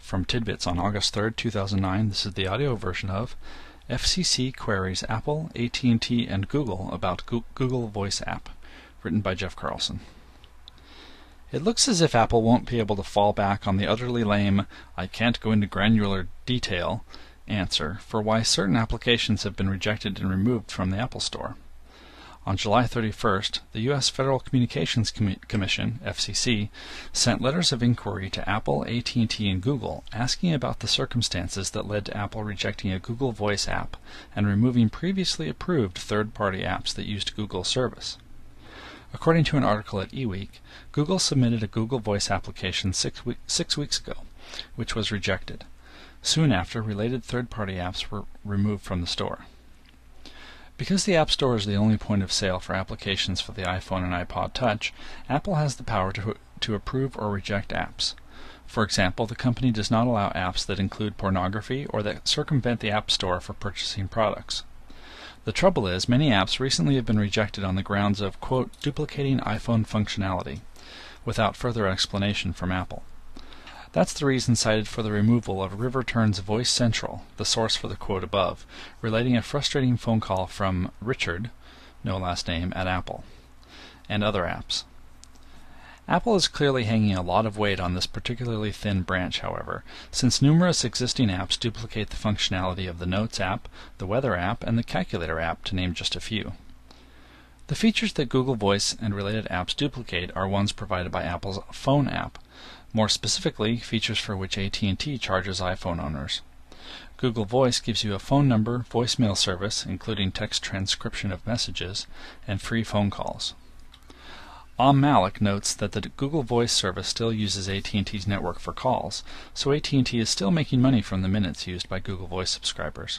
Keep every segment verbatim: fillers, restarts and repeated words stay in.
From Tidbits on August third, two thousand nine, this is the audio version of F C C Queries Apple, A T and T, and Google about Go Google Voice App, written by Jeff Carlson. It looks as if Apple won't be able to fall back on the utterly lame, I can't go into granular detail answer for why certain applications have been rejected and removed from the Apple Store. On July thirty-first, the U S Federal Communications Com Commission, F C C, sent letters of inquiry to Apple, A T and T, and Google asking about the circumstances that led to Apple rejecting a Google Voice app and removing previously approved third-party apps that used Google service. According to an article at eWeek, Google submitted a Google Voice application six, we six weeks ago, which was rejected. Soon after, related third-party apps were removed from the store. Because the App Store is the only point of sale for applications for the iPhone and iPod Touch, Apple has the power to, to approve or reject apps. For example, the company does not allow apps that include pornography or that circumvent the App Store for purchasing products. The trouble is, many apps recently have been rejected on the grounds of, quote, duplicating iPhone functionality, without further explanation from Apple. That's the reason cited for the removal of Riverturn's Voice Central, the source for the quote above, relating a frustrating phone call from Richard, no last name, at Apple, and other apps. Apple is clearly hanging a lot of weight on this particularly thin branch, however, since numerous existing apps duplicate the functionality of the Notes app, the Weather app, and the Calculator app, to name just a few. The features that Google Voice and related apps duplicate are ones provided by Apple's Phone app, more specifically, features for which A T and T charges iPhone owners. Google Voice gives you a phone number, voicemail service, including text transcription of messages, and free phone calls. Om Malik notes that the Google Voice service still uses A T and T's network for calls, so A T and T is still making money from the minutes used by Google Voice subscribers.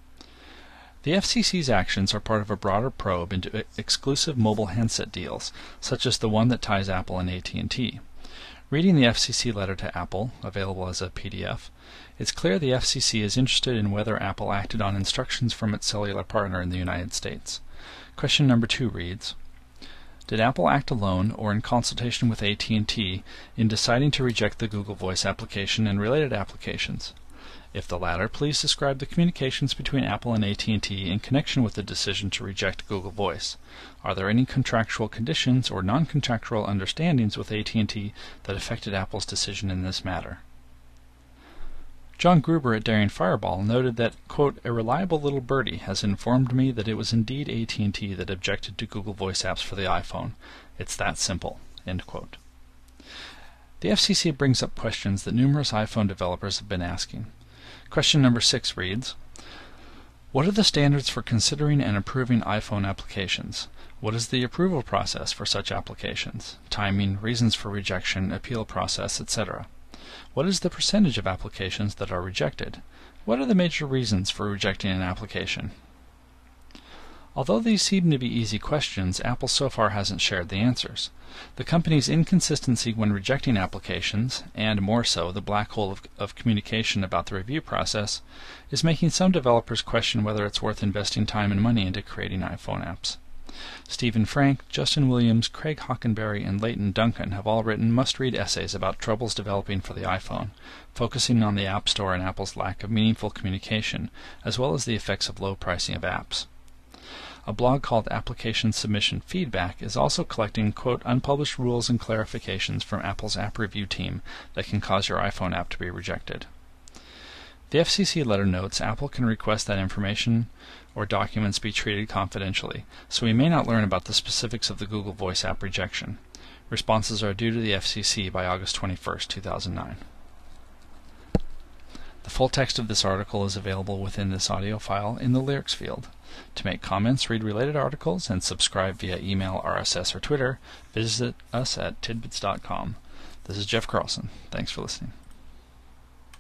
The F C C's actions are part of a broader probe into exclusive mobile handset deals, such as the one that ties Apple and A T and T. Reading the F C C letter to Apple, available as a P D F, it's clear the F C C is interested in whether Apple acted on instructions from its cellular partner in the United States. Question number two reads, did Apple act alone or in consultation with A T and T in deciding to reject the Google Voice application and related applications? If the latter, please describe the communications between Apple and A T and T in connection with the decision to reject Google Voice. Are there any contractual conditions or non-contractual understandings with A T and T that affected Apple's decision in this matter? John Gruber at Daring Fireball noted that, quote, a reliable little birdie has informed me that it was indeed A T and T that objected to Google Voice apps for the iPhone. It's that simple, end quote. The F C C brings up questions that numerous iPhone developers have been asking. Question number six reads, what are the standards for considering and approving iPhone applications? What is the approval process for such applications? Timing, reasons for rejection, appeal process, et cetera. What is the percentage of applications that are rejected? What are the major reasons for rejecting an application? Although these seem to be easy questions, Apple so far hasn't shared the answers. The company's inconsistency when rejecting applications, and more so, the black hole of, of communication about the review process, is making some developers question whether it's worth investing time and money into creating iPhone apps. Stephen Frank, Justin Williams, Craig Hockenberry, and Leighton Duncan have all written must-read essays about troubles developing for the iPhone, focusing on the App Store and Apple's lack of meaningful communication, as well as the effects of low pricing of apps. A blog called Application Submission Feedback is also collecting, quote, unpublished rules and clarifications from Apple's app review team that can cause your iPhone app to be rejected. The F C C letter notes Apple can request that information or documents be treated confidentially, so we may not learn about the specifics of the Google Voice app rejection. Responses are due to the F C C by August twenty-first, two thousand nine. The full text of this article is available within this audio file in the lyrics field. To make comments, read related articles, and subscribe via email, R S S, or Twitter, visit us at tidbits dot com. This is Jeff Carlson. Thanks for listening.